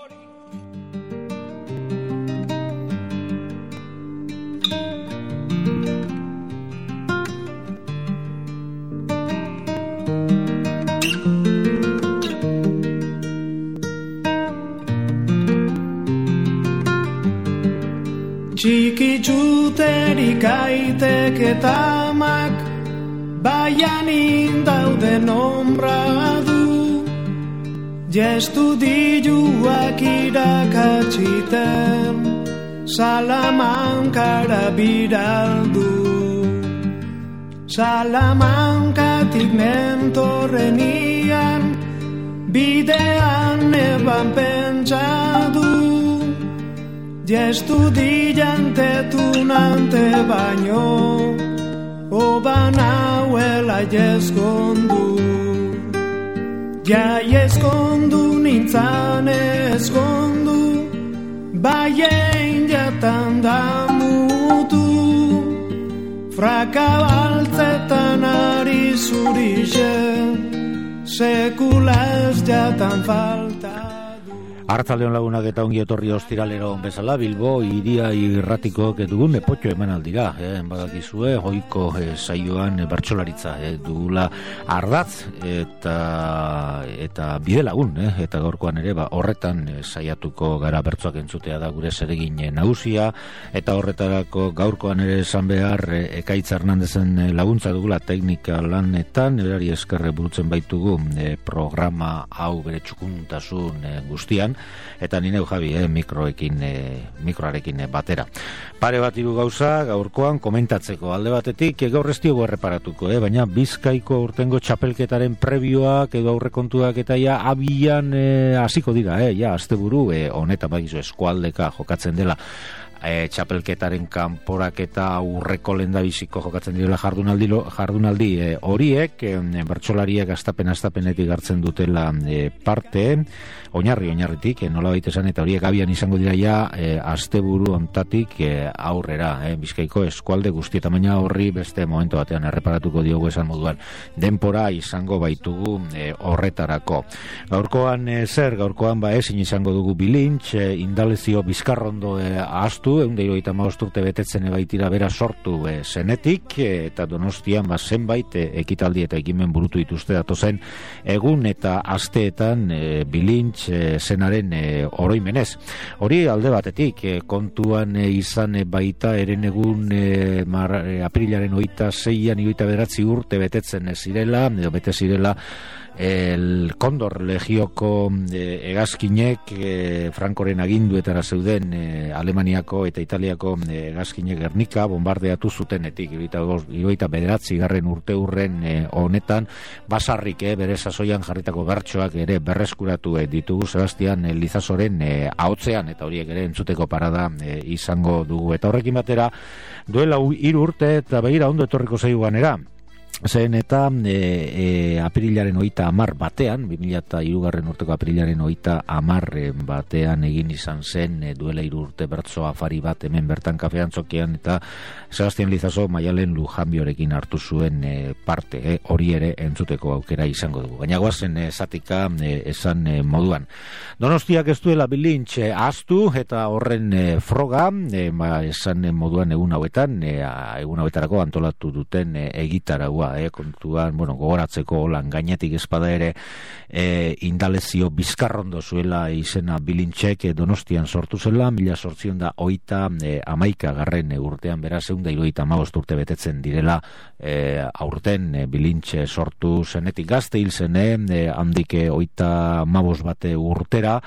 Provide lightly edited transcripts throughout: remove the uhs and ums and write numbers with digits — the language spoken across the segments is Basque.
Txiki txuterik aitek eta amak, baian indauden ombra du, jestudiuak irakatsiten, Salamankara biraldu. Salamankatik nentorrenian, bidean eban pentsadu, jestudiantetunante baino, oban hauela jeskondu. Jai eskondu nintzan eskondu, baien jatan damutu, frakabaltzetan ari zurixe, sekula ez jatan falta. Arratsaldeon lagunak eta ongi etorri ostiralero bezala Bilbo hiria irratiko dugun epotxo emanaldira, badakizue goiko saioan bertsolaritza dugula ardatz eta bide lagun, eta gaurkoan ere horretan saiatuko gara bertsoak entzutea da gure zeregin nagusia, eta horretarako gaurkoan ere esan behar Ekaitz Hernandezen laguntza dugula teknika lanetan, berari eskerre burutzen baitugu programa hau bere txukuntasun guztian, eta nire Javi mikroarekin batera. Pare bat hiru gauza gaurkoan komentatzeko. Alde batetik gaur ez diogu erreparatuko, baina Bizkaiko urtengo txapelketaren prebioak edo aurrekontuak eta ja abian hasiko dira, asteburu honetan bagizu eskualdeka jokatzen dela. Txapelketaren kanporaketa aurreko lehendabiziko jokatzen direla jardunaldi horiek, bertsolariak astapenetik hartzen dutela parte, oinarritik, nolabait esan, eta horiek abian izango dira ja asteburu hontatik aurrera, Bizkaiko eskualde guztietan, baina horri beste momentu batean erreparatuko diogu esan moduan, denpora izango baitugu horretarako. Gaurkoan gaurkoan ezin izango dugu bilintz, Indalezio Bizkarrondo astu, 175 urte betetzen baitira bera sortu zenetik, eta Donostian zenbait ekitaldi eta ekimen burutu dituzte datozen egun eta asteetan bilintz zenaren oroimenez. Hori alde batetik, kontuan izan baita eren egun aprilaren 26an 29 urte betetzen zirela, edo bete zirela el Kondor legioko hegazkinek Frankoren aginduetara zeuden Alemaniako eta Italiako hegazkinek Gernika bombardeatu zutenetik 79. urteurren honetan basarrik bere sasoian jarritako bertsoak ere berreskuratu ditugu Sebastian Lizasoren ahotsean, eta horiek ere entzuteko parada izango dugu, eta horrekin batera duela 3 urte eta begira ondo etorriko zaigu ganera. Zen eta aprilaren 30 batean, 2003 urteko aprilaren 30 batean egin izan zen duela 3 urte bertso afari bat hemen bertan kafean zokian, eta Sebastian Lizaso Maialen Lujanbiorekin hartu zuen parte, hori ere entzuteko aukera izango dugu. Baina goazen zatika esan moduan. Donostiak ez duela bilintz ahaztu, eta horren froga esan moduan egun hauetarako antolatu duten egitaragua, kontuan, gogoratzeko holan gainetik espada ere Indalezio Bizkarrondo zuela izena bilintzek Donostian sortu zela 1831 urtean, beraz 175 urte betetzen direla aurten bilintz sortu zenetik. Gazte hil zene handik 35 bat urtera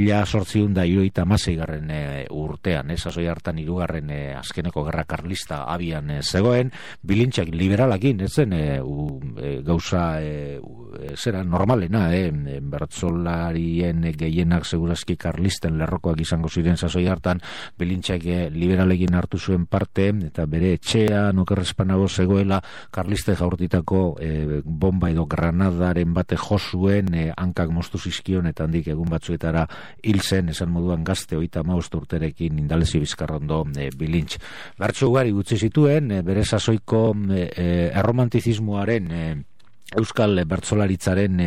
1876 urtean, sasoi hartan 3. Azkeneko gerra karlista abian zegoen, bilintzak liberalakin ez zen gauza zera normalena, bertsolarien gehienak segurazki karlisten lerrokoak izango ziren sasoi hartan, bilintzak liberalekin hartu zuen parte, eta bere etxean okerrezpanago zegoela karliste jaurtitako bomba edo granadaren bate josuen, hankak moztu zizkion, eta handik egun batzuetara hil zen, esan moduan gazte 35 urterekin Indalezio Bizkarrondo bilintz. Bertso ugari gutxi zituen, bere sasoiko erromantizismoaren Euskal bertsolaritzaren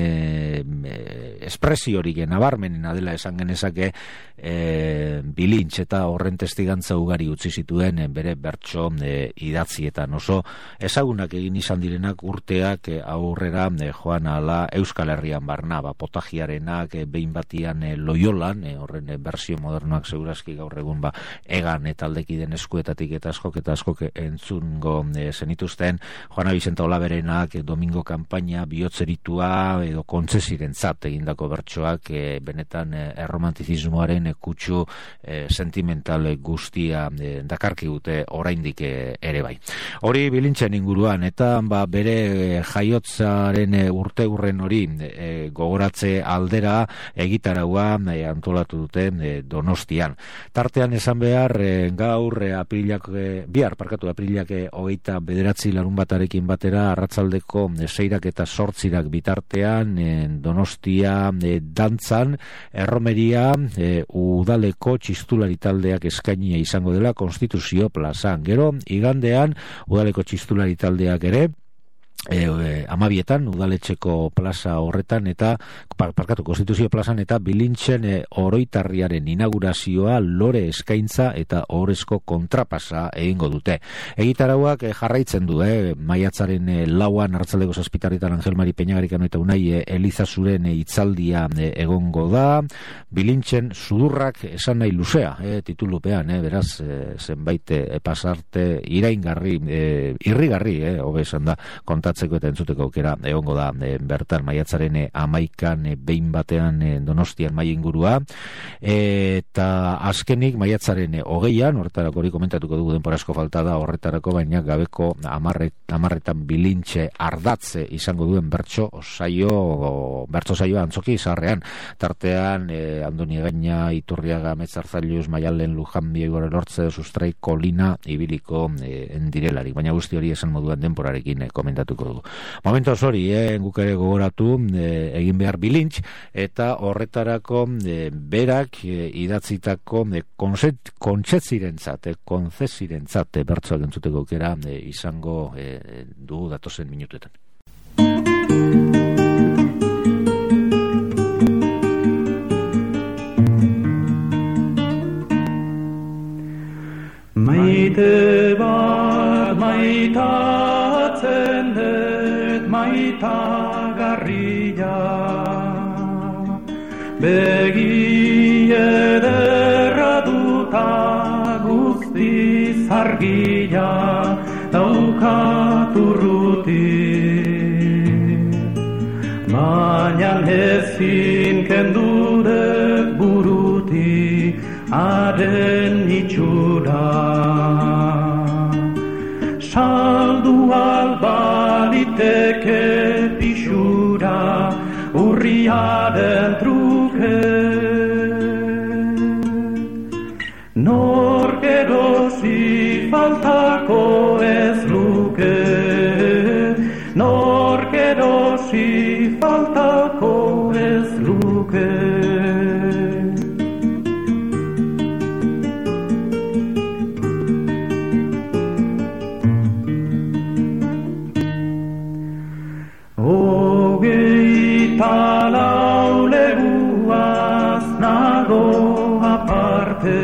espresio hori nabarmenena dela esan genezake Bilintx eta horren testigantza ugari utzi zituen bere bertso idatzietan. Oso ezagunak egin izan direnak urteak aurrera joan ala Euskal Herrian barna, potajiarenak behin batian Loiolan, horren bersio modernoak segurazki gaur egun egan eta aldekiden eskuetatik eta askok entzungo zenituzten. Juana Bizenta Olaberenak Domingo Kanpaina bihotzeritua edo kontzesirentzat egindako bertsoak benetan erromantizismoaren kutsu sentimental guztia dakarki dute oraindik ere bai. Hori Bilintxen inguruan eta bere jaiotzaren urteurren hori gogoratze aldera egitaraua antolatu dute Donostian. Tartean esan behar gaur bihar aprilak 29 larunbatarekin batera arratsaldeko 6 eta 8 bitartean Donostia dantzan erromeria udaleko txistulari taldeak eskainia izango dela Konstituzio plazan. Gero igandean udaleko txistulari taldeak ere 12etan udaletxeko plaza horretan eta Konstituzio plazan eta Bilintxen oroitarriaren inaugurazioa lore eskaintza eta ohorezko kontrapasa egingo dute. Egitarauak jarraitzen du, maiatzaren 4an arratsaldeko 7 Angel Mari Peñagarikano eta Unai Elizazuren hitzaldia egongo da. Bilintxen sudurrak esan nahi luzea, titulupean, beraz zenbait pasarte iraingarri, irrigarri, hobe esan da, kontatzeko eta entzuteko aukera egongo da bertan maiatzaren 11an behin batean Donostian mai ingurua, eta azkenik maiatzaren 20an, horretarako hori komentatuko dugu denporazko falta da horretarako, baina gabeko 10etan Bilintxe ardatze izango duen bertso saioa Antzoki Zaharrean, tartean Andoni Gaina, Iturriaga, Metzarzailuz, Maialen Lujanbio, Igor Elortze, Sustrai, Kolina ibiliko direlarik, baina guzti hori esan moduan denporarekin komentatuko dugu. Momentu hori, guk ere gogoratu egin behar Bilintx, eta horretarako berak idatzitako kontzesirentzat bertsoak entzuteko aukera izango dugu datozen minutuetan. Maite bat maitatzen dut maitagarria, begi ederra duta guztiz argia daukat urruti, baina ezin kendu dut buruti haren itxura. Saldu albaliteke pixura urriaren truke, nork erosi faltako ez luke, nork erosi faltako ez luke. Lauleguaz nago aparte,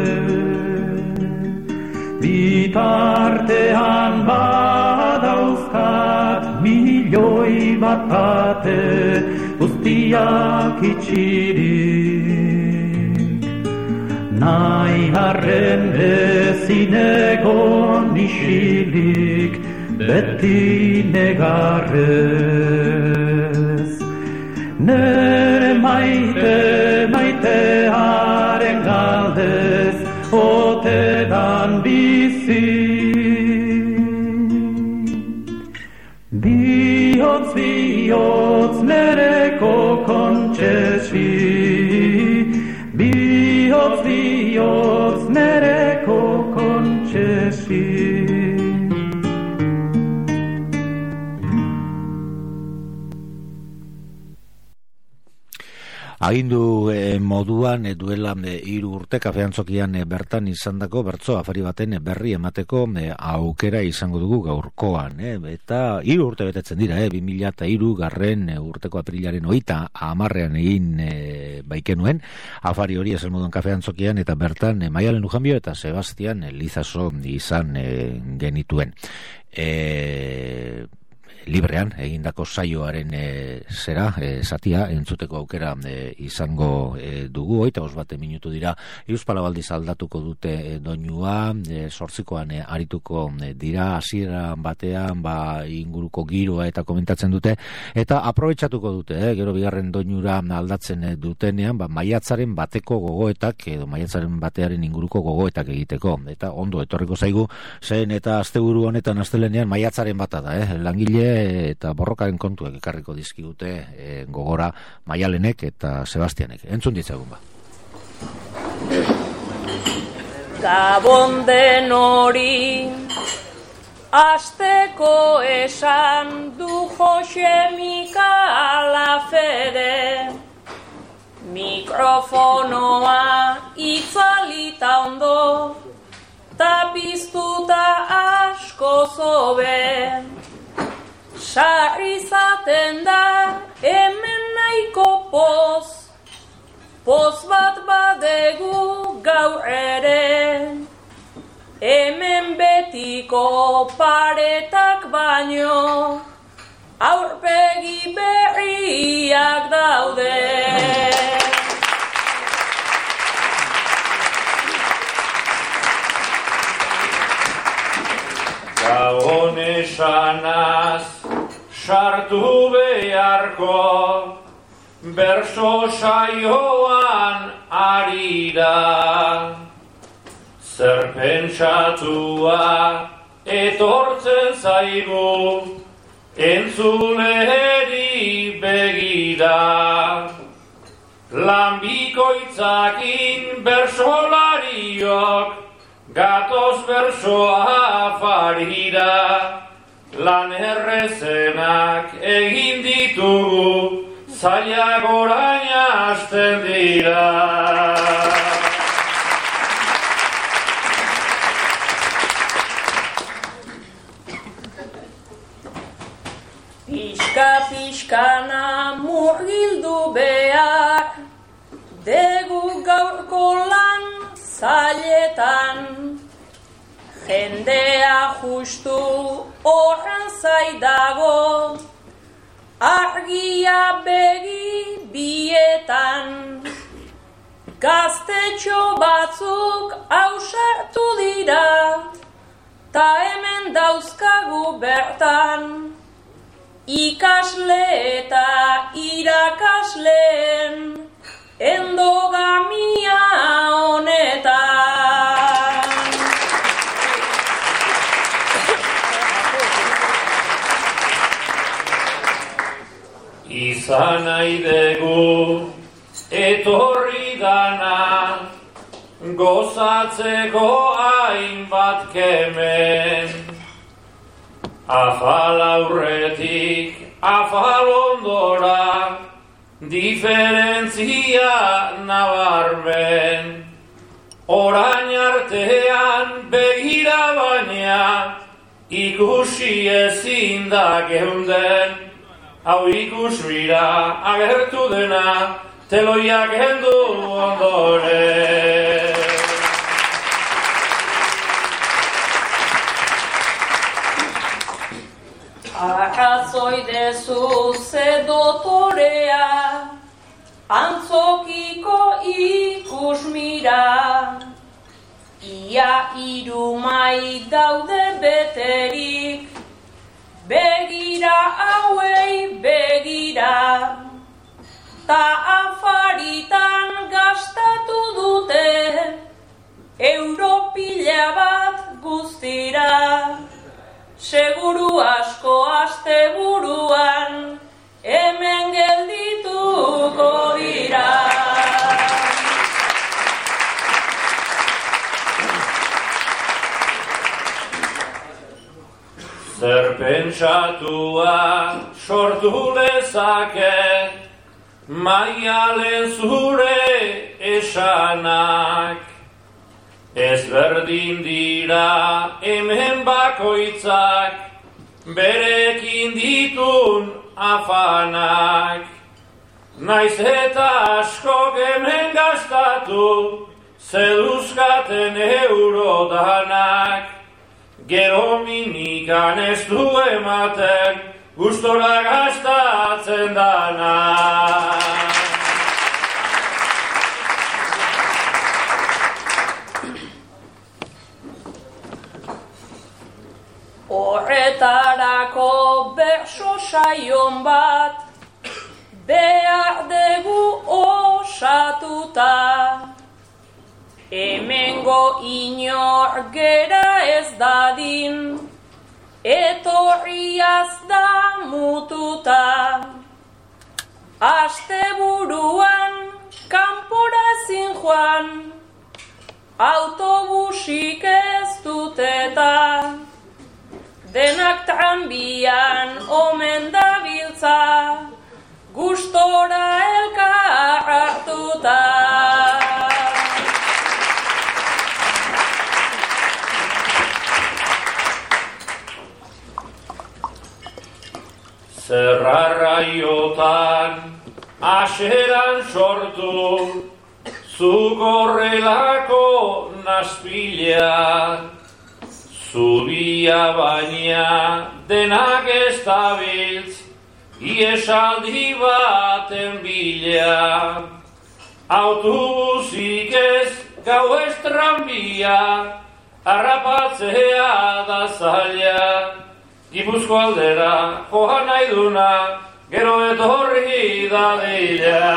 bitartean badauzkat milioi bat ate, guztiak itxirik. Nahi harren ezin egon isilik, beti negarrez. Nere maitearen galdez, ote dan bizi. Bihotz nereko kontxesi, bihotz nereko kontxesi. Agindu moduan duela 3 urte kafeantzokian bertan izandako bertso afari baten berri emateko aukera izango dugu gaurkoan, eta 3 urte betetzen dira, 2003 garren urteko aprilaren 30 egin baikenuen afari hori esan moduan kafeantzokian, eta bertan Maialen Lujanbio eta Sebastian Lizaso izan genituen. Librean egindako saioaren zatia entzuteko aukera izango dugu. 25 minutu dira, Hiruzpalau aldatuko dute doinua, 8koan arituko dira, hasiera batean inguruko giroa eta komentatzen dute, eta aprobetxatuko dute, gero bigarren doinura aldatzen dutenean, maiatzaren bateko gogoetak edo maiatzaren batearen inguruko gogoetak egiteko, eta ondo etorriko zaigu, zen eta asteburu honetan astelenean maiatzaren bata da, langile eta borrokaren kontuak ekarriko dizkigute gogora Maialenek eta Sebastianek. Entzun ditzagun ba. Gabon den hori asteko esan du Jose Mikala Fede, mikrofonoa itzalita ondo tapiztuta asko zobe. Sarri zaten da hemen nahiko poz bat badegu gaur ere, hemen betiko paretak baino aurpegi berriak daude. Gabon esanaz sartu beharko berso saioan ari da, zer pentsatua etortzen zaigu entzuleri begira, lanbikoitzakin bersolariok gatoz bersoa afarira, lan errezenak egin ditugu, zailak orain hasten dira. Pixka-pixkana murgildu behar, degu gaurko lan zailetan, jendea justu horren zaidago, argia begi bietan, gaztetxo batzuk ausartu dira, ta hemen dauzkagu bertan, ikasle eta irakasleen endogamia honetan. Izan nahi dugu etorri dana, gozatzeko hainbat kemen, afal aurretik afal ondora, diferentzia nabarmen, orain artean begira baina, ikusi ezin da geunden, hau ikusmira agertu dena, teloiak hendu ondoren. Arrazoi dezu ze dotorea, antzokiko ikusmira, ia 3 mai daude beterik, begira hauei begira, ta afaritan gastatu dute, euro 1000 bat guztira, seguru asko asteburuan hemen geldituko dira. Zer pentsatua sortu lezake Maialen zure esanak, ezberdin dira hemen bakoitzak, berekin ditun afanak. Naiz eta asko hemen gastatu, zeduzkaten eurodanak, gero minikan ez du ematen, gustora gastatzen danak. Horretarako berso saion bat, behar dugu osatuta. Hemengo inor gera ez dadin, etorriaz da mututa. Asteburuan kanpora ezin joan, autobusik ez duteta. Denak tranbian omen dabiltza, gustora elkar hartuta. Zerrarraiotan aseran sortu, zugorrelako naspilean, zubia baina denak ez dabiltz, iesaldi baten bila. Autobusik ez, gau ez tranbia, harrapatzea da zaila. Gipuzko aldera joan nahi duna, gero etorri dadila.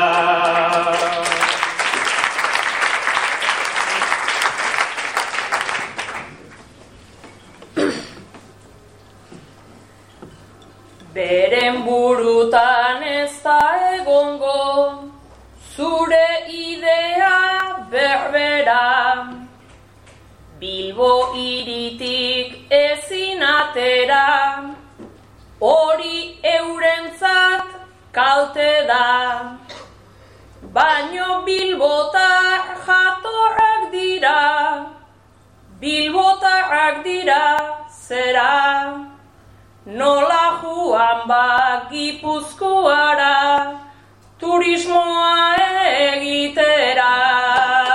Beren burutan ez da egongo, zure idea berbera. Bilbo hiritik ezin atera, hori eurentzat kalte da. Baino bilbotar jatorrak dira, bilbotarrak dira zera. Nola joan ba Gipuzkoara, turismoa egitera.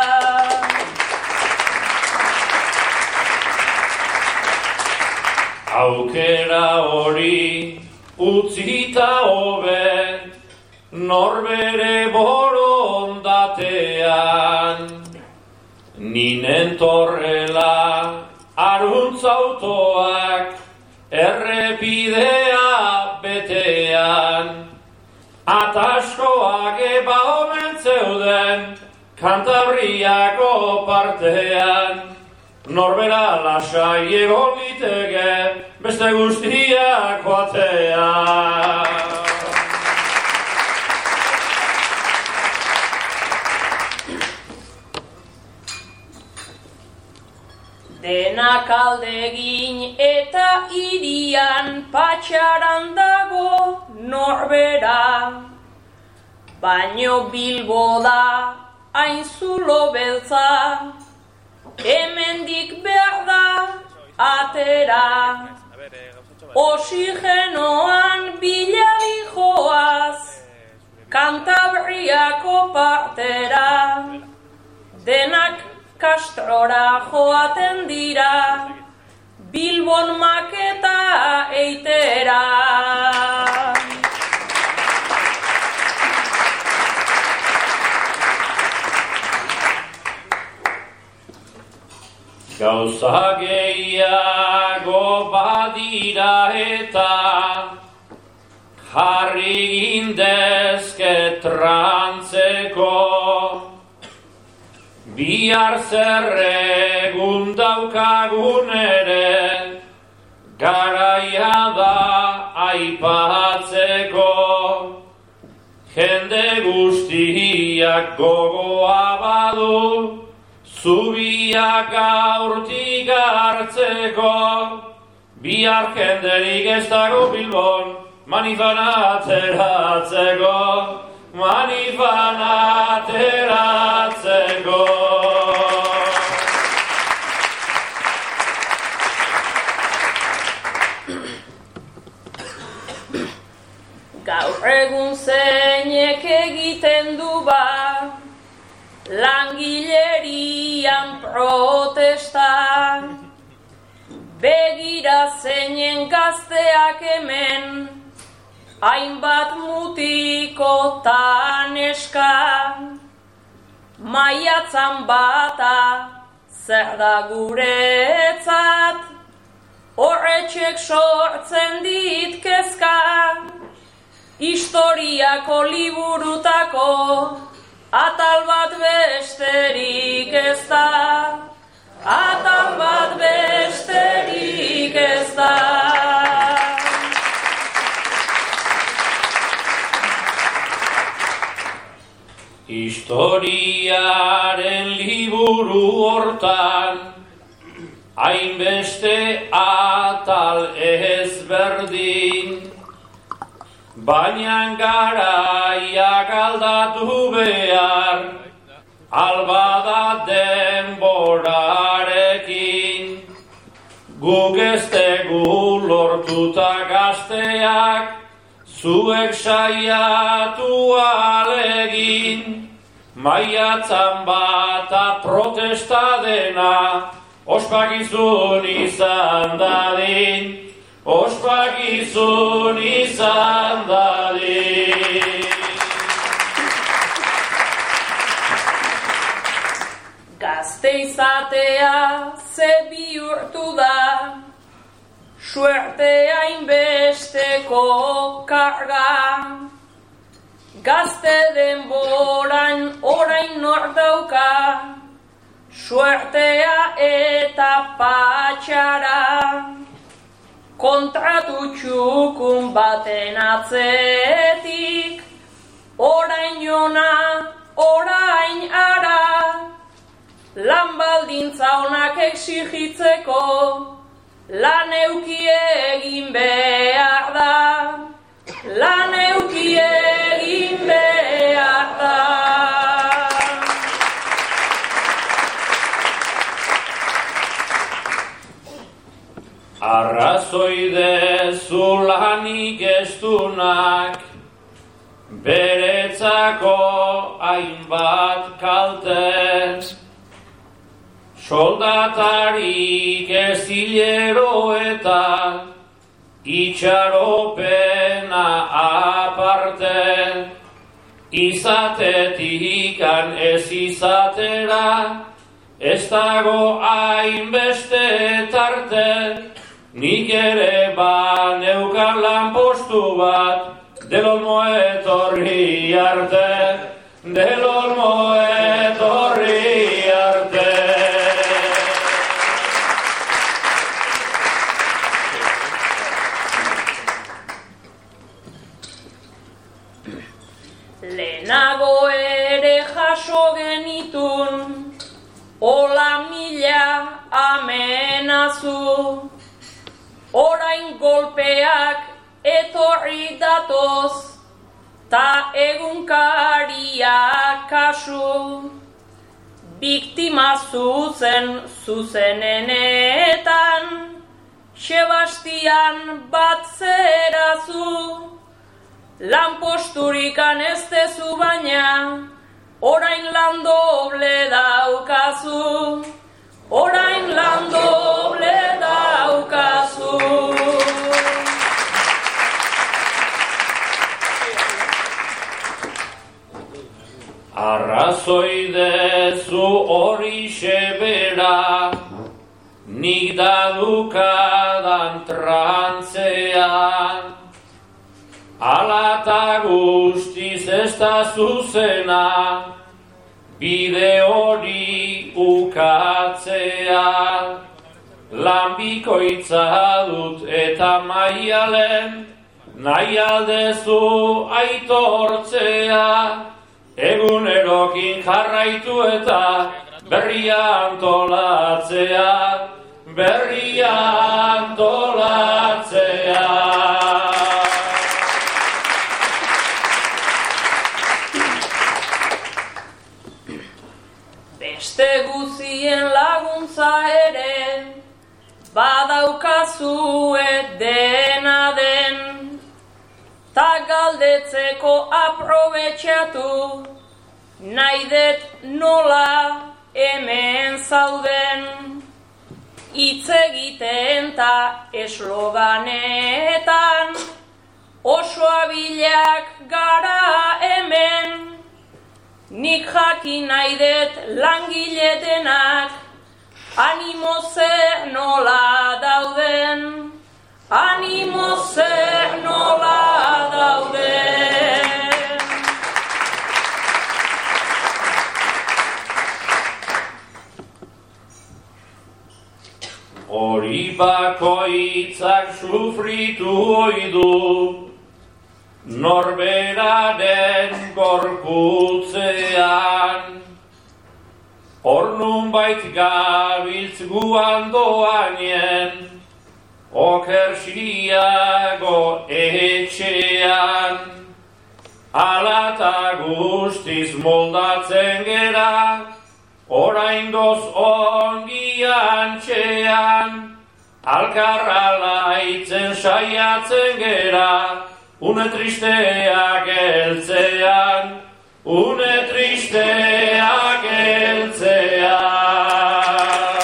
Aukera hori utzita hobe, norbere borondatean. Ninen torrela aruntza autoak, errepidea betean. Ataskoak eba omen zeuden, Kantabriako partean. Norbera lasai egon liteke, beste guztiak joatea. Denak aldegin eta hirian patxaran dago norbera. Baino Bilbo da hain zulo beltza, hemendik behar da atera. Oxigenoan bilari joaz, Kantabriako partera. Denak Kastrora joaten dira, Bilbon maketa eitera. Gauza gehiago badira eta jarri gindezke trantzeko. Bihar zerregun daukagun ere, garaia da aipatzeko. Jende guztiak gogoa badu, zubiak gaurtik hartzeko. Bihar jenderik ez dago Bilbon, manifan ateratzeko. manifan ateratzeko. Gaur egun zeinek egiten du ba, langilerian protesta. Begira zeinen gazteak hemen, hainbat mutiko ta neska. Maiatzan bata zer da guretzat, horretxek sortzen dit kezka. Historiako liburutako atal bat besterik ez da, atal bat besterik ez da. Historiaren liburu hortan hainbeste atal ezberdin, baina garaiak aldatu behar, albada denborarekin. Guk ez tegu lortuta gazteak, zuek saiatu alegin. Maiatzan bata protesta dena, ospakizun izan dadin. Ospakizun izan dadin. Gazte izatea ze bihurtu da, suertea inbesteko karga. Gazte denboran orain nor dauka, suertea eta patxara. Kontratu txukun baten atzetik, orain ona, orain ara. Lan baldintza onak exigitzeko, lan euki egin behar da. Lan euki egin behar da. Arrazoi dezu lanik estunak, beretzako hainbat kalte. Soldatarik ez hilero eta itxaropena aparte. Izatetikan ez izatera, ez dago hainbeste tarte. Nik ere baneukan lanpostu bat, del olmo etorri arte, del olmo etorri arte. Lehenago ere jaso genitun, hola mila amenazu. Orain golpeak etorri datoz, ta egunkariak kasu. Biktima zuzenenetan, Sebastian bat zerazu. Lanposturikan ez dezu baina, orain lan doble daukazu. Orain lan doble daukazu. Arrazoi dezu hori xebera, nik dadukadan trantzean. Alata guztiz ez da zuzena, bide hori ukatzea. Lanbikoitza dut eta maialen, nahi aldezu aitortzea. Egunerokin jarraitu eta berria antolatzea, berria antolatzea. guzien laguntza ere, badaukazue dena den, ta galdetzeko aprobetxatu, nahi det nola hemen zauden, hitz egiten ta esloganetan, oso abilak gara hemen, nik jakin nahi det langile denak, animo zer nola dauden, animo zer nola dauden. Hori bakoitzak sufritu oidu, norberaren gorputzean, hor nunbait gabiltz guan doanien, okersiago etxean, alata guztiz moldatzen gera, oraingoz ongi antxean, alkarra laitzen saiatzen gera, une tristeak heltzean, une tristeak heltzean.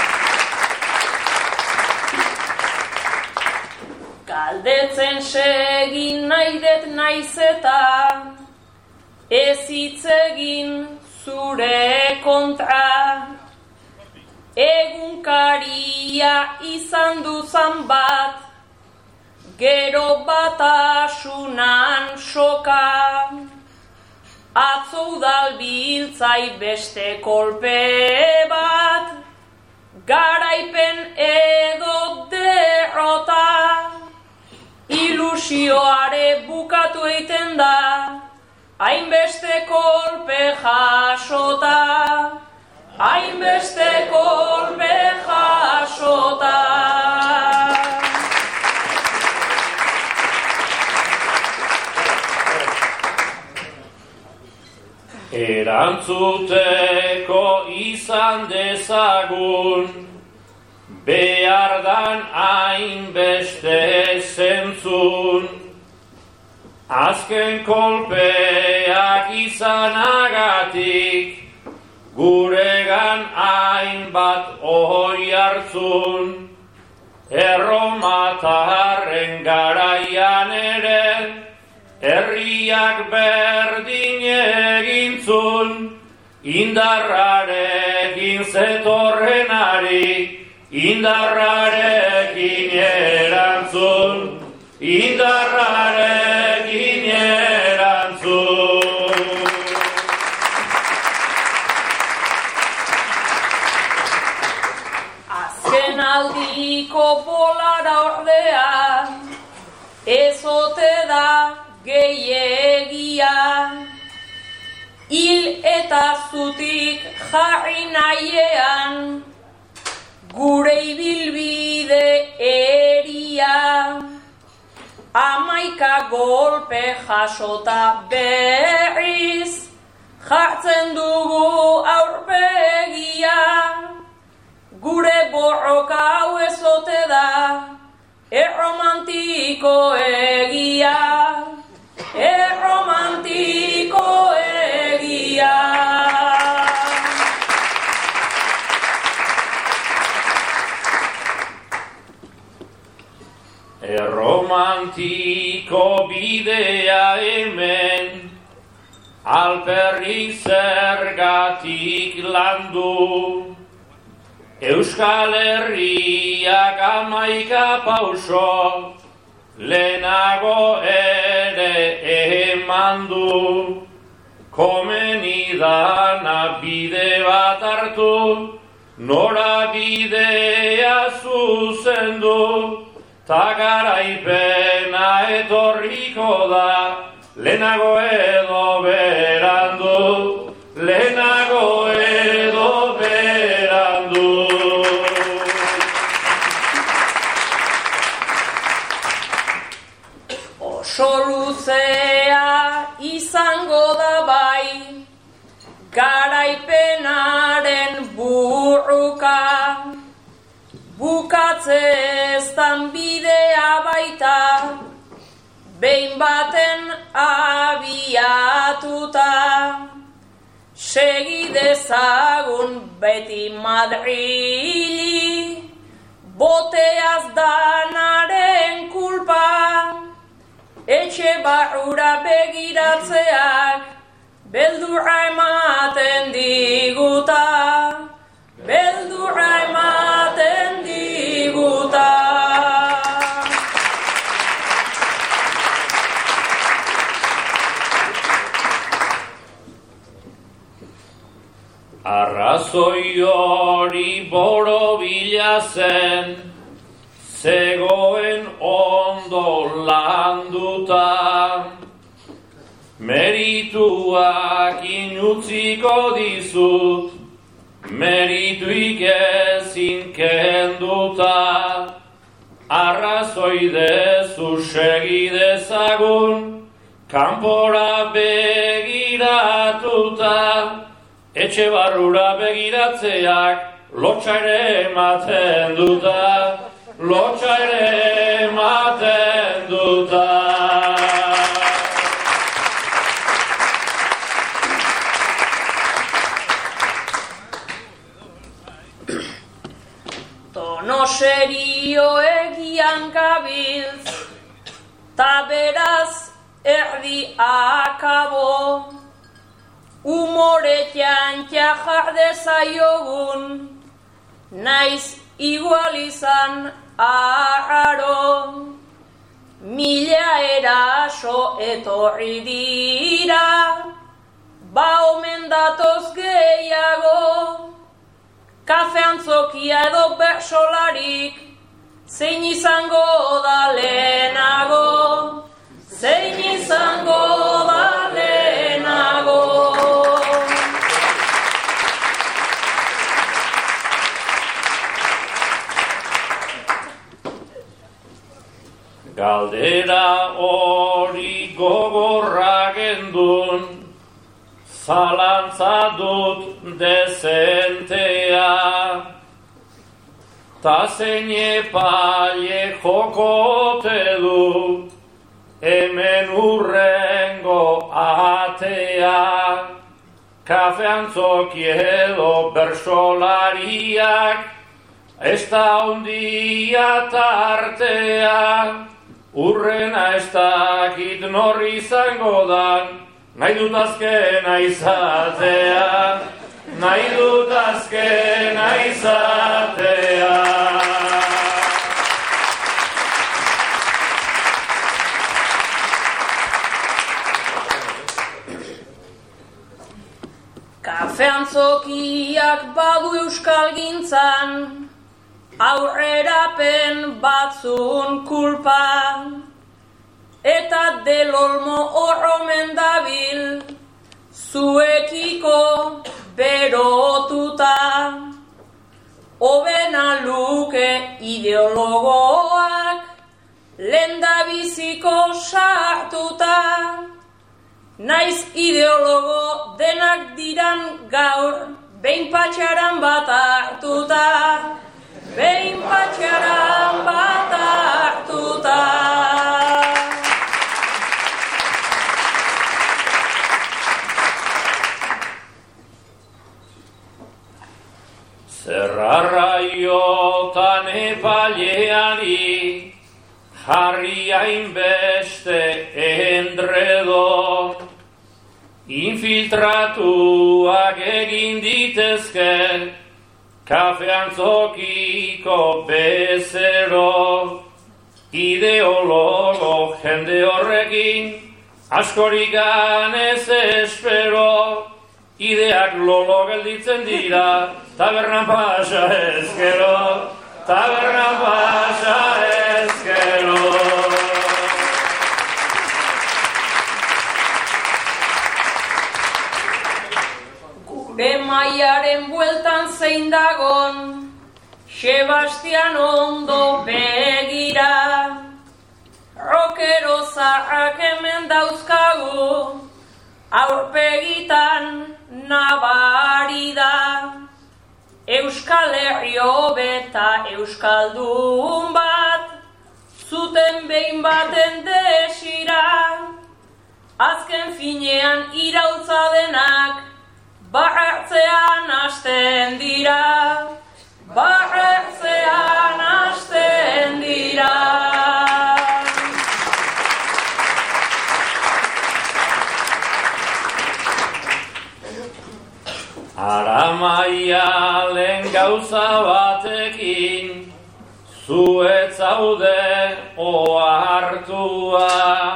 Galdetzen segin nahi det naiz eta, ez hitz egin zure kontra, egunkaria izan duzan bat, gero batasunan soka, atzo udalbiltzai beste kolpe bat, garaipen edo derrota, ilusioare bukatu eiten da, hainbeste kolpe jasota, hainbeste kolpe jasota. Erantzuteko izan dezagun, behar dan hainbeste zentzun, azken kolpeak izanagatik, guregan hainbat oi hartzun, erromatarren garaian ere, herriak berdin egintzun, indarrarekin zetorrenari, indarrarekin erantzun, indarrarekin erantzun. Azken aldiko bolara ordea, ez ote da gehiegia, hil eta zutik jarri nahiean, gure ibilbide eria, 11 golpe jasota berriz, jartzen dugu aurpegia, gure borroka hau ez ote da, erromantiko egia, erromantiko egia. Erromantiko bidea hemen, alperrik zergatik landu, Euskal Herriak 11 pauso, lehenago ere eman du, komeni dana bide bat hartu, nora bidea zuzendu, ta garaipena etorriko da, lehenago edo berandu, lehenago edo berandu. Oso luzea izango da bai, garaipenaren zestan bidea baita, behin baten abiatuta, segi dezagun beti Madrili, boteaz danaren kulpa, etxe barrura begiratzeak, beldurra ematen diguta, beldurra ematen diguta. Arrazoi hori borobila zen, zegoen ondo landuta, merituak inutziko dizut, merituik ezin kenduta, arrazoi dezu segi dezagun, kanpora begiratuta, etxe barrura begiratzeak lotxa ere ematen duta, lotxa ere ematen duta. Tono serio egian gabiltz, ta beraz erdi akabo, umore txantxa jardezaiogun, naiz igual izan arraro, mila eraso etorri dira, ba omen datoz gehiago, kafe antzokia edo bersolarik, zein izango da lehenago, zein izango da lehenago. Galdera hori gogorra gendun, zalantza dut dezentea, ta zein epaile jokote du, hemen urrengo atea, kafe antzoki edo bersolariak, ez da ondia tartea, urrena ez dakit norri izango dan, nahi dut azkena izatea, nahi dut azkena izatea. Kafe antzokiak badu euskalgintzan, aurrerapen batzun kulpa, eta del Olmo horromen dabil, zuekiko berotuta, hobena luke ideologoak, lendabiziko sartuta, naiz ideologo denak diran gaur, behin patxaran bat hartuta, behin patxaran bat hartuta. Zerrarraiotan epaileari jarri hainbeste endredo, infiltratuak egin ditezke kafe antzokiko bezero, ideologo jende horrekin askorik ganez espero, ideak lolo gelditzen dira, tabernan pasa ezkero, tabernan pasa ezkero. Gure maiaren bueltan zein dagon, Sebastian ondo begira, rokero zaharrak hemen dauzkagu, aurpegitan nabari da, Euskal Herri hobeta euskaldun bat, zuten behin baten desira, azken finean iraultza denak, barrertzean hasten dira, barrertzean hasten dira. Aramaia lehen gauza batekin, zuet zaude ohartua.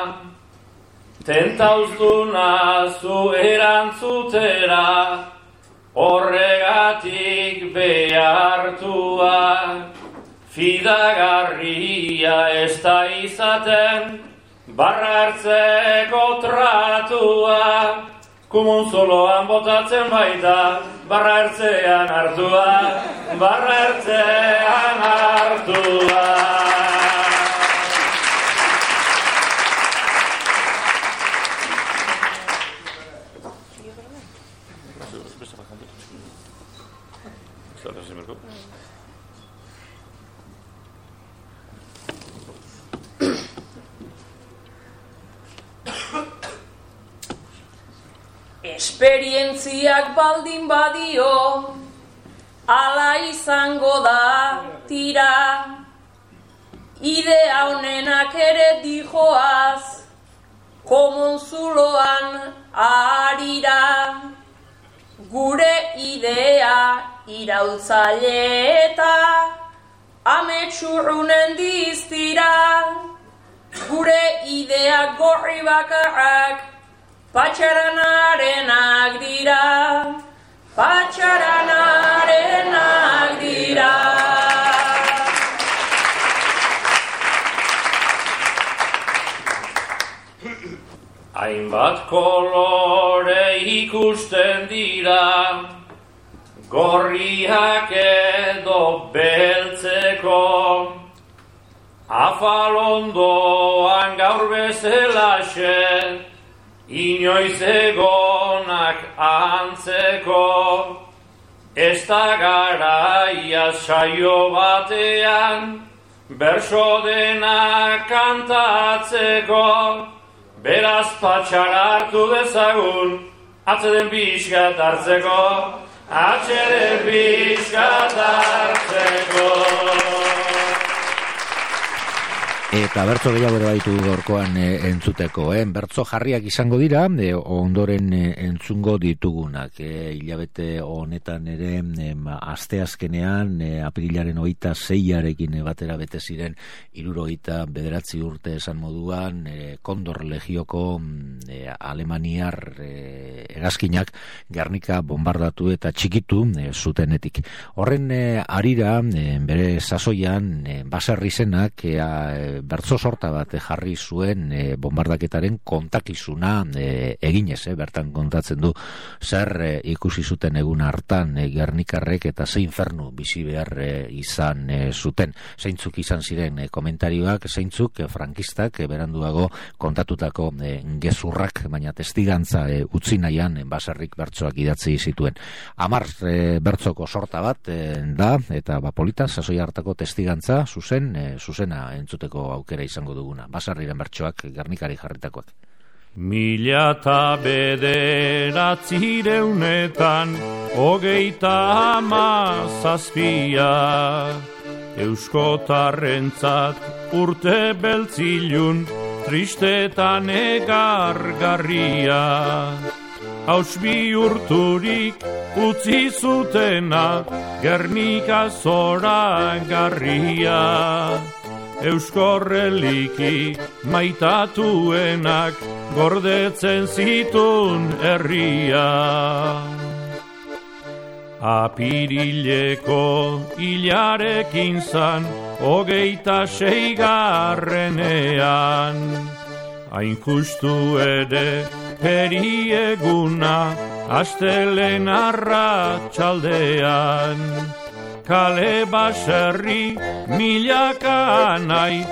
Tentauzduna zu erantzutera, horregatik behartua. Fidagarria ez da izaten, barra hartzeko tratua. Kumun zoloan botatzen baita, barra ertzean hartua, barra ertzean hartua. Esperientziak baldin badio, ala izango da tira. Idea honenak ere dijoaz, komun zuloan arira. Gure idea iraultzaile eta ametsurrunen diztira. Gure idea gorri bakarrak, patxaranarenak dira, patxaranarenak dira. Hainbat kolore ikusten dira, gorriak edo beltzeko, afalondoan gaur bezelaxe, inoiz egonak antzeko, ez da garaia saio batean, berso denak kantatzeko, beraz patxara hartu dezagun, atzeden pixkat hartzeko, atzeden pixkat hartzeko. Eta bertso gehiago ere baitu gaurkoan entzuteko, bertso jarriak izango dira, ondoren entzungo ditugunak. Hilabete honetan ere, asteazkenean, apirilaren 26arekin batera bete ziren 79 urte esan moduan, Kondor Legioko alemaniar hegazkinak Gernika bombardatu eta txikitu zutenetik. Horren harira, bere sasoian, baserri zenak, bertso sorta bat jarri zuen bombardaketaren kontakizuna eginez, bertan kontatzen du zer ikusi zuten egun hartan gernikarrek eta ze infernu bizi behar izan zuten. Zeintzuk izan ziren komentarioak, zeintzuk frankistak beranduago kontatutako gezurrak, baina testigantza utzi nahian baserrik bertsoak idatzi zituen. 10 bertsoko sorta bat da, eta polita, sasoi hartako testigantza zuzena entzuteko aukera izango duguna. Basarriren bertsoak Gernikari jarritakoak. 1937 Euskotarrentzat urte beltzilun, tristetan egargarria. Haus bihurturik utzi zutena, Gernika zoragarria. Euskorreliki maitatuenak, gordetzen zitun herria. Apirileko hilarekin zan, 26. Hain justu ere perieguna, astelen arratsaldean. Kale baserri milaka nahi,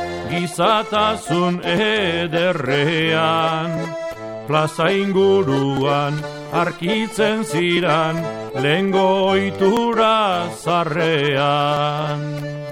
gizatasun ederrean. Plaza inguruan arkitzen ziran, lengo oitura zarrean.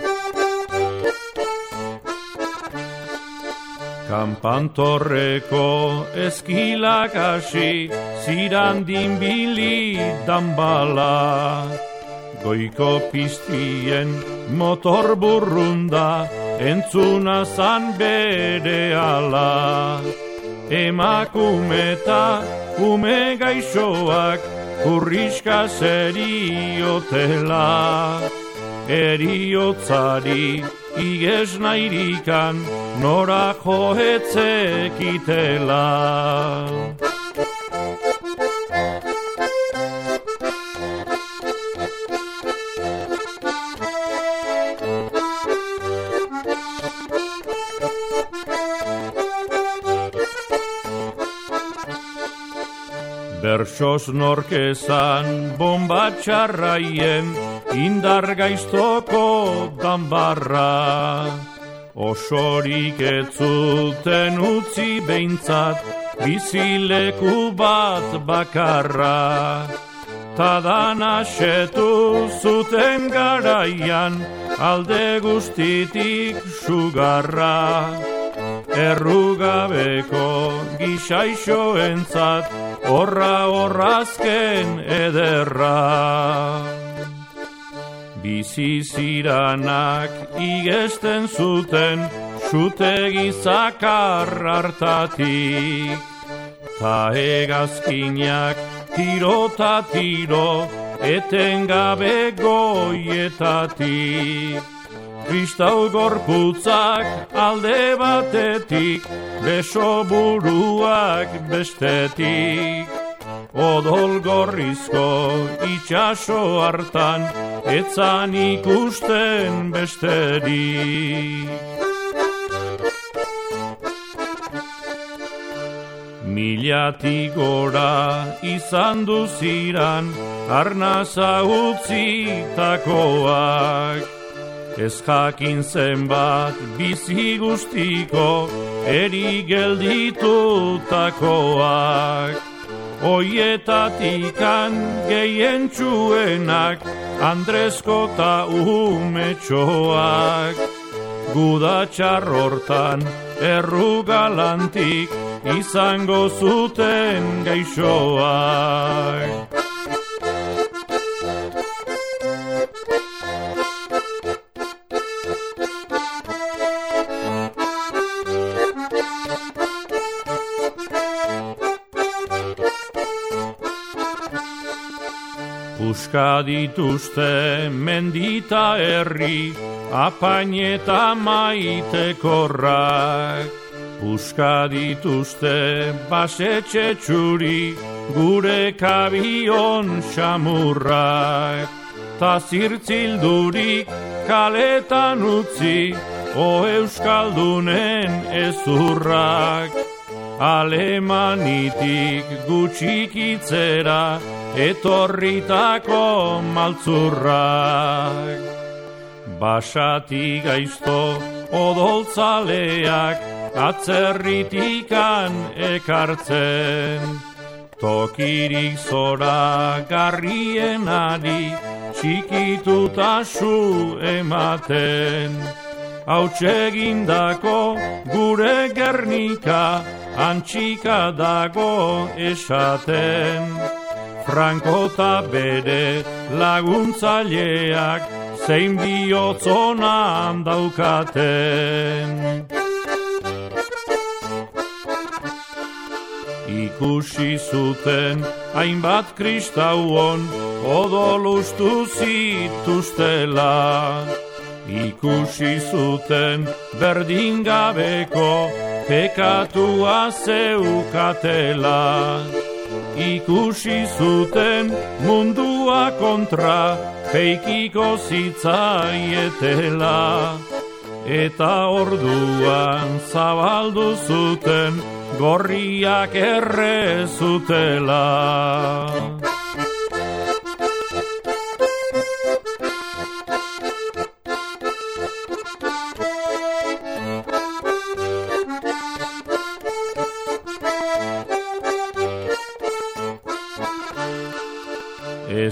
Kanpantorreko eskilak hasi, ziran dinbili danbala. Goiko pistien motor burrunda, entzuna zan bere ala. Emakumeta ume gaixoak, kurriska zeriotela. Eriotzari iges nairikan, nora joetzekitela. Bertsoz norkezan bomba txarraien, indar gaiztoko danbarra. Osorik ez zuten utzi behintzat, bizileku bat bakarra. Tadan asetu zuten garaian, alde guztitik sugarra. Errugabeko gisaixoentzat, horrazken ederra. Bizi ziranak igesten zuten, sutegi zakar hartatik. Ta hegazkinak tiro ta tiro, etengabe goietatik. Kristau gorputzak alde batetik, beso buruak bestetik. Odol gorrizko itxaso hartan, etzan ikusten besterik. Milatik gora izan duziran, arnaza utzitakoak. Ez jakin zenbat bizi guztiko, eri gelditutakoak. Oietatikan gehien txuenak, Andresko ta umetxoak. Gudatxar hortan errugalantik, izango zuten gaixoak. Puska dituzte mendita herri, apaineta maitekorrak. Puska dituzte basetxe txuri, gure kabion xamurrak. Ta zirtzildurik kaletan utzi, o euskaldunen ezurrak. Alemanitik gutxikitzera, etorritako maltzurrak. Basati gaizto odoltzaleak, atzerritikan ekartzen. Tokirik zora garrienari, txikituta su ematen. Hautsegindako gure Gernika, antxika dago esaten. Franko ta bere laguntzaileak, zein bihotzonan daukaten. Ikusi zuten hainbat kristauon, odolustu zituztela. Ikusi zuten berdingabeko, pekatua zeukatela. Ikusi zuten mundua kontra, peikiko zitzaietela. Eta orduan zabaldu zuten, gorriak erre zutela.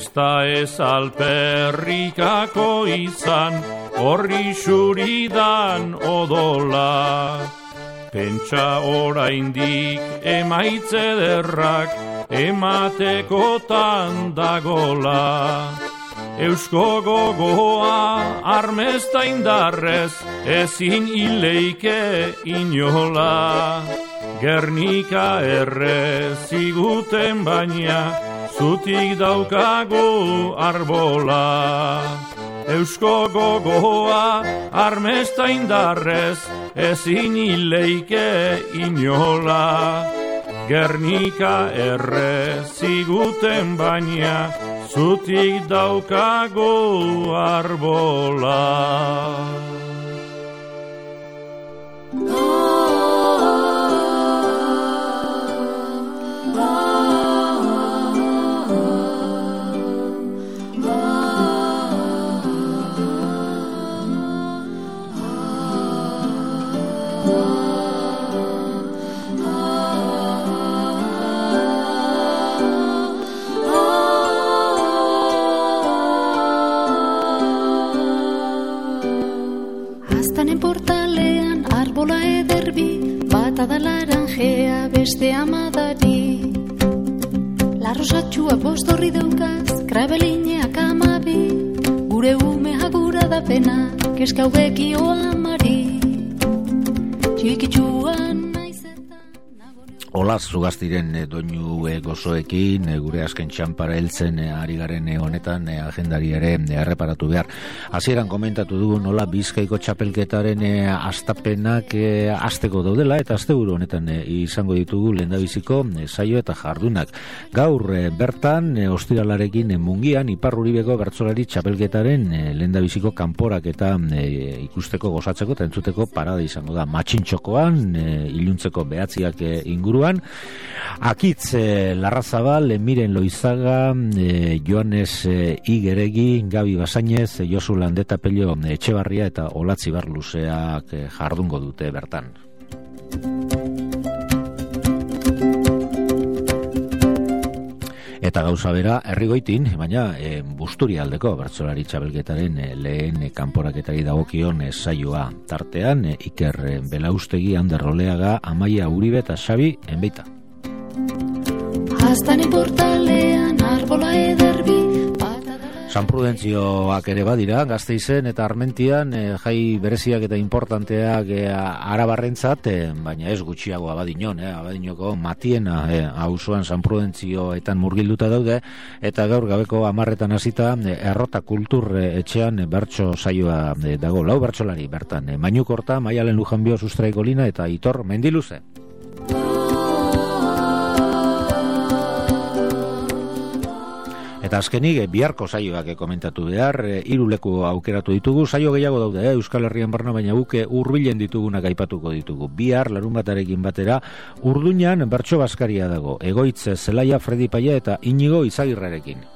ez da ez alperrikako izan, horri xuridan odola. Pentsa oraindik emaitze derrak, ematekotan dagola. Eusko gogoa armezta indarrez, ezin ileike inola. Gernika erre ziguten baina, zutik daukagu arbola. Eusko gogoa armezta indarrez, ezin ileike inola. Gernika erre ziguten baina, zutik daukagu arbola. Portalean arbola ederbi, bata da laranjea beste amadari. Larrosatxua bostorri daukaz, krabelineak amabi, gure umea gura da pena, keska hubekio amari. Txikitxuan Olaz zugaztiren doinu gozoekin, gure azken txampara heltzen ari garen honetan agendari ere erreparatu behar. Hasieran komentatu dugu nola Bizkaiko txapelketaren astapenak asteko daudela, eta asteburu honetan izango ditugu lehendabiziko saio eta jardunak. Gaur bertan ostiralarekin Mungian Ipar-Uribeko bertsolari txapelketaren lehendabiziko kanporak eta ikusteko, gozatzeko eta entzuteko parada izango da. Matxintxokoan, iluntzeko 9 inguruan, Akitz Larrazabal, Miren Loizaga, Joanes Igeregi, Gabi Basainez, Josu Landeta Pello Etxebarria eta Olatzi Barluzeak jardungo dute bertan. Eta gauza bera, Herrigoitin, baina Busturialdeko bertsolari txabelketaren lehen kanporaketari dagokion saioa. Tartean, Iker Belaustegi, Ander Roleaga, Amaia Uribe eta Xabi Enbeita. Aztane portalean arbola ederbi. San Prudentzioak ere badira, Gasteizen eta Armentian jai bereziak eta importanteak arabarrentzat, baina ez gutxiago Abadiñon, Abadiñoko Matiena auzoan San Prudentzioetan murgilduta daude, eta gaur gabeko 10 hasita Errota Kultur etxean bertso saioa dago, 4 bertsolari bertan, Mainukorta, Maialen Lujanbio, Sustraikolina eta Itor Mendiluze. Eta azkenik, biharko saioak komentatu behar, 3 leku aukeratu ditugu, saio gehiago daude, Euskal Herrian barna, baina guke hurbilen ditugunak aipatuko ditugu. Bihar, larunbatarekin batera, Urduñan bertso baskaria dago, Egoitz Zelaia, Fredi Paia eta Inigo Izagirrarekin.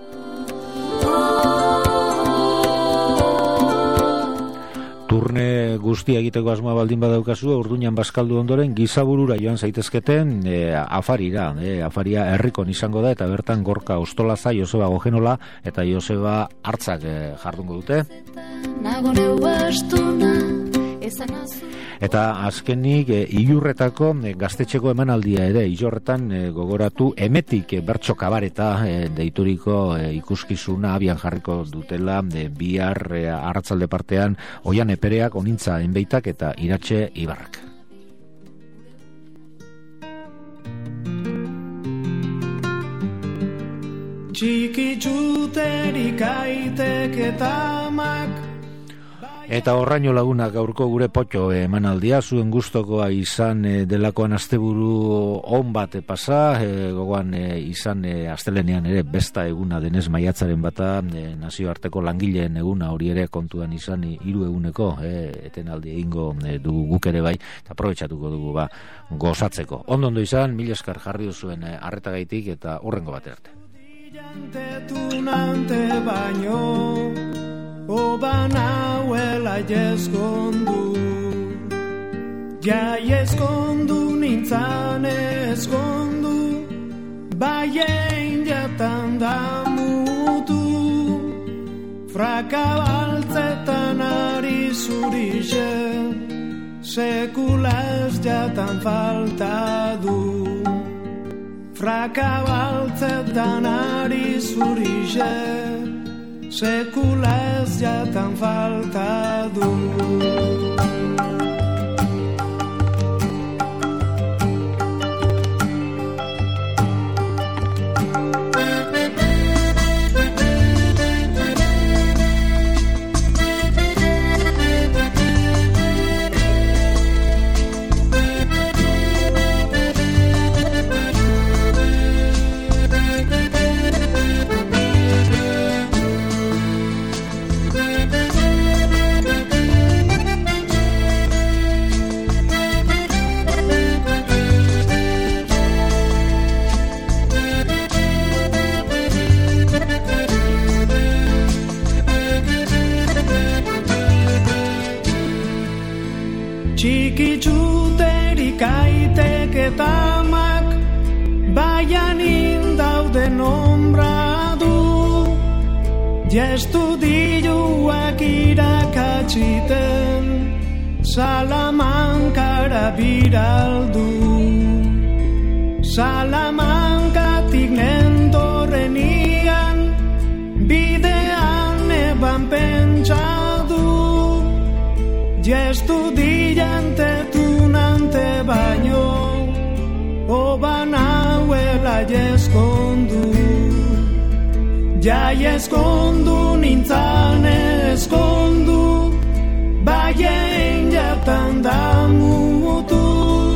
Turne guztia egiteko asmoa baldin badaukazu, Urduñan bazkaldu ondoren Gizaburura joan zaitezketen afarira. Afaria herrikon izango da, eta bertan Gorka Ostolaza, Joseba Gogenola eta Joseba Hartzak jardungo dute. Eta azkenik Ilurretako gaztetxeko emanaldia ere, Ilurretan gogoratu Emetik bertso kabareta deituriko ikuskizuna abian jarriko dutela bihar arratzalde partean Oian Epereak, Onintza Enbeitak eta Iratxe Ibarrak. Txiki txuterik aitek eta amak. Eta horraino lagunak gaurko gure potxo emanaldia, zuen gustokoa izan delakoan asteburu on bat pasa, gogoan izan astelenean ere besta eguna denez maiatzaren bata, nazioarteko langileen eguna hori ere kontuan izan 3 eguneko, etenaldi egingo dugu guk ere bai, eta aprobetxatuko dugu gozatzeko. Ondo izan, mil esker jarri duzuen arretagaitik eta hurrengo batera arte. Oban hauela jeskondu, ja jeskondu nintzan ezkondu, baien jatan damu. frakabaltzetan ari zurixe, sekula ez jatan falta du. Frakabaltzetan ari zurixe, sekula ez jatan falta du. Txikitzuterik aiteketamak baian indauden ombra du, jestudiluak irakatsiten Salamankara biraldu. Salamankatik nentorrenian bidean eban pentsadu, jestudiante tunante baino oban hauela jeskondu. Jai eskondu nintzan eskondu, baien jatan damutu.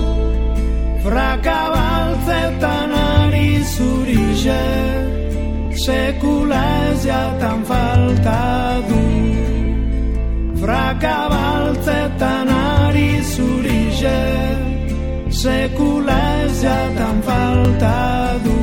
Frakabaltzetan ari zurixe, sekula ez jatan falta du. Frakabaltzetan ari zurixe, sekula ez jatan falta du.